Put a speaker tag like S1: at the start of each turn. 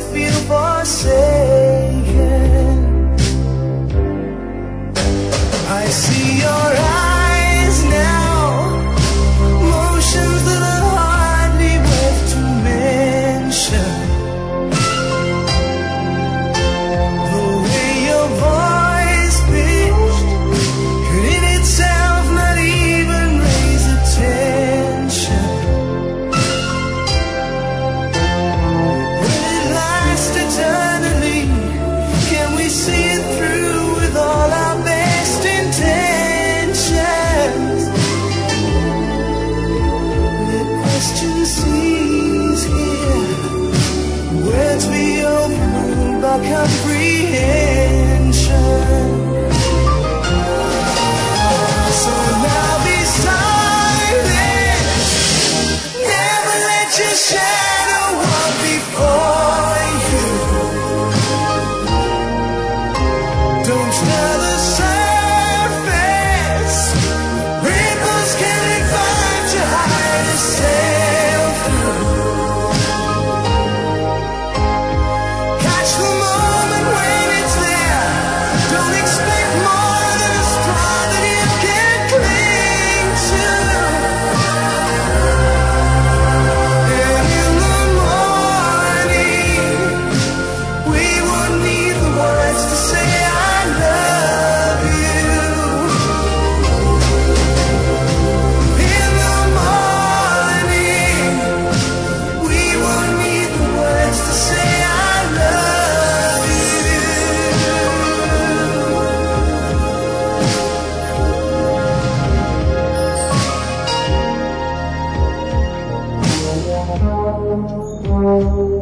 S1: feel forsaken. I see your eyes now, motions that are hardly worth to mention. The way your voice pitched could in itself not even raise attention. Will it last eternally? Can we see it through with all our best intentions? Let question cease here, words be overruled by comprehension. So now be silent, never let your shadow walk before you. Don't stir the surface, ripples can be far to hide a sail through. Catch the moment when it's there, don't expect more than a straw that you can cling to. And in the morning, we won't need the words to say I love you. In the morning, we won't need the words to say I love you.